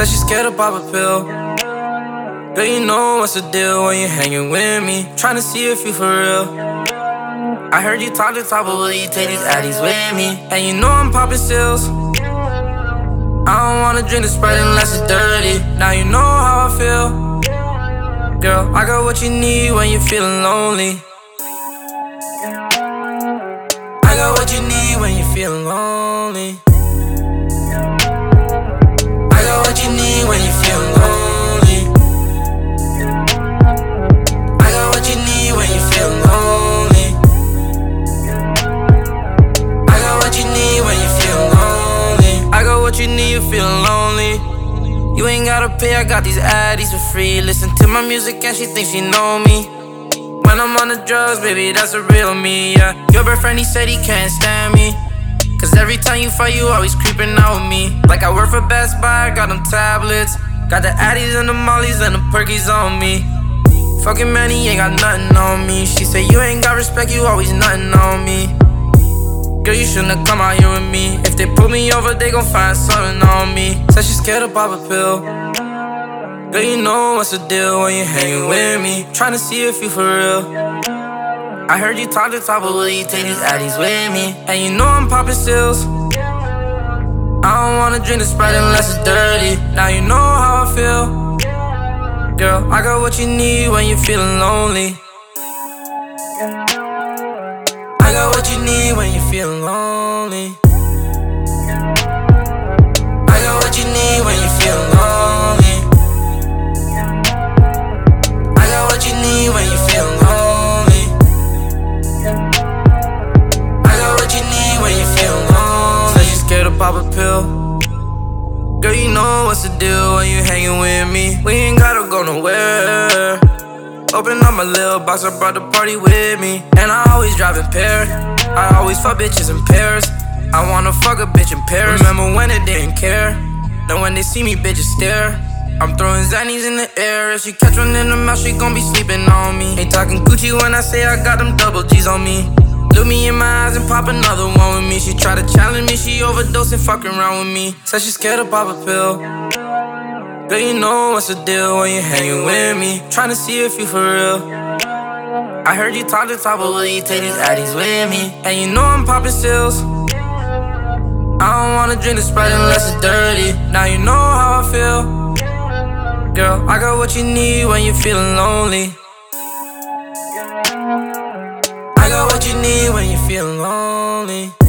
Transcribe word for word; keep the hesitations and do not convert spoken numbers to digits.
Said she scared to pop a pill. Girl, you know what's the deal when you hanging with me. Tryna see if you for real. I heard you talk to top, but will you take these addies with me? And you know I'm popping stills. I don't wanna drink the Sprite unless it's dirty. Now you know how I feel. Girl, I got what you need when you're feeling lonely. I got what you need when you're feeling lonely. I got what you need when you're feeling lonely. I got what you need when you're feeling lonely. I got what you need when you're feeling lonely. I got what you need, you're feeling lonely. You ain't gotta pay, I got these addies for free. Listen to my music and she thinks she know me. When I'm on the drugs, baby, that's the real me, yeah. Your boyfriend, he said he can't stand me, cause every time you fight, you always creeping out with me. Like I work for Best Buy, got them tablets. Got the addies and the mollies and the perkies on me. Fucking man, he ain't got nothing on me. She said you ain't got respect, you always nothing on me. Girl, you shouldn't have come out here with me. If they pull me over, they gon' find something on me. Said she scared to pop a pill. Girl, you know what's the deal when you hanging with me. Tryna see if you for real. I heard you talk to top, but will you take these addies with me? And you know I'm popping stills. I don't wanna drink the Sprite unless it's dirty. Now you know how I feel. Girl, I got what you need when you're feeling lonely. I got what you need when you're feeling lonely. I got what you need when you're feeling lonely. I got what you need when you're feeling lonely. I got what you need when you're feeling lonely. Said you scared to pop a pill. Girl, you know what's the deal when you hanging with me. We ain't gotta go nowhere. Open up my little box, I brought the party with me. And I always drive in pairs. I always fuck bitches in pairs. I wanna fuck a bitch in Paris. Remember when it didn't care? Now when they see me, bitches stare. I'm throwing Zannies in the air. If she catch one in the mouth, she gon' be sleeping on me. Ain't talking Gucci when I say I got them double G's on me. Look me in my eyes and pop another one with me. She try to challenge me, she overdosing, fucking around with me. Said she scared to pop a pill. Girl, you know what's the deal when you hanging with me. Tryna see if you for real. I heard you talk to top, but will you take these addies with me? And you know I'm popping stills. I don't wanna drink the Sprite unless it's dirty. Now you know how I feel. Girl, I got what you need when you're feeling lonely. I got what you need when you're feeling lonely.